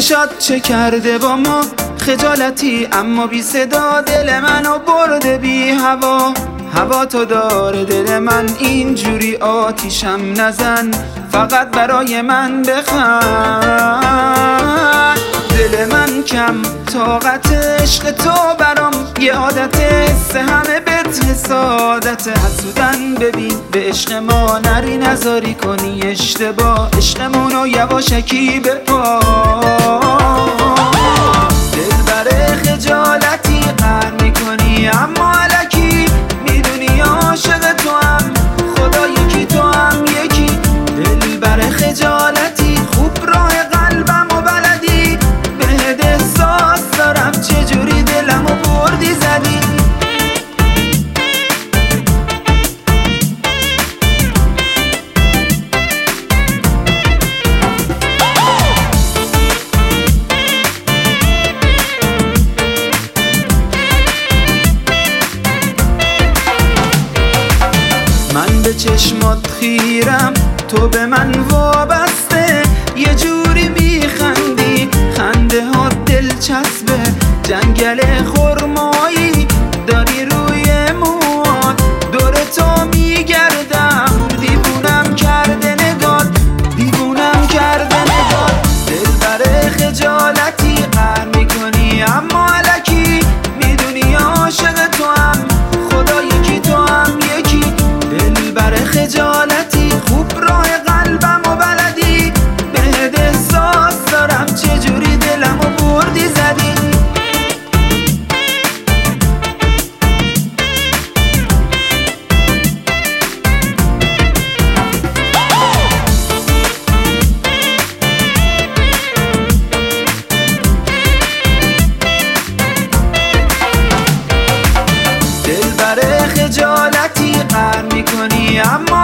چشات چه کرده با ما خجالتی اما بی صدا دل منو برده بی هوا. هوا تو داره دل من اینجوری آتیشم نزن، فقط برای من بخند. دل من کم طاقت عشق تو برام یه عادت، حس همه بت حسادت حسودن. ببین به عشق ما نری نذاری کنی اشتباه، عشقمونو یواشکی بپا. دل بره خجالتی قهر میکنی اما الکی میدونی عاشق تو هم خدا یکی تو هم یکی. دل بره خجالتی خوب راه قلبم و بلدی، بهت احساس دارم چجوری دلمو بردی زدی. من به چشمات خیرم تو به من وابسته، یه جوری میخندی خنده ها دلچسبه. جنگل خرمایی داری روی موات، دور تو میگردم دیوونم کرده نگات، دیوونم کرده نگات. دل بره خجالتی قهر میکنی اما الکی میدونی عاشق تو هم خدا یکی تو هم یکی. دل بره خجالتی خوب راه قلبم و بلدی، بهت احساس دارم چجوری دلمو بردی زدی. دل بره خجالتی قهر میکنی اما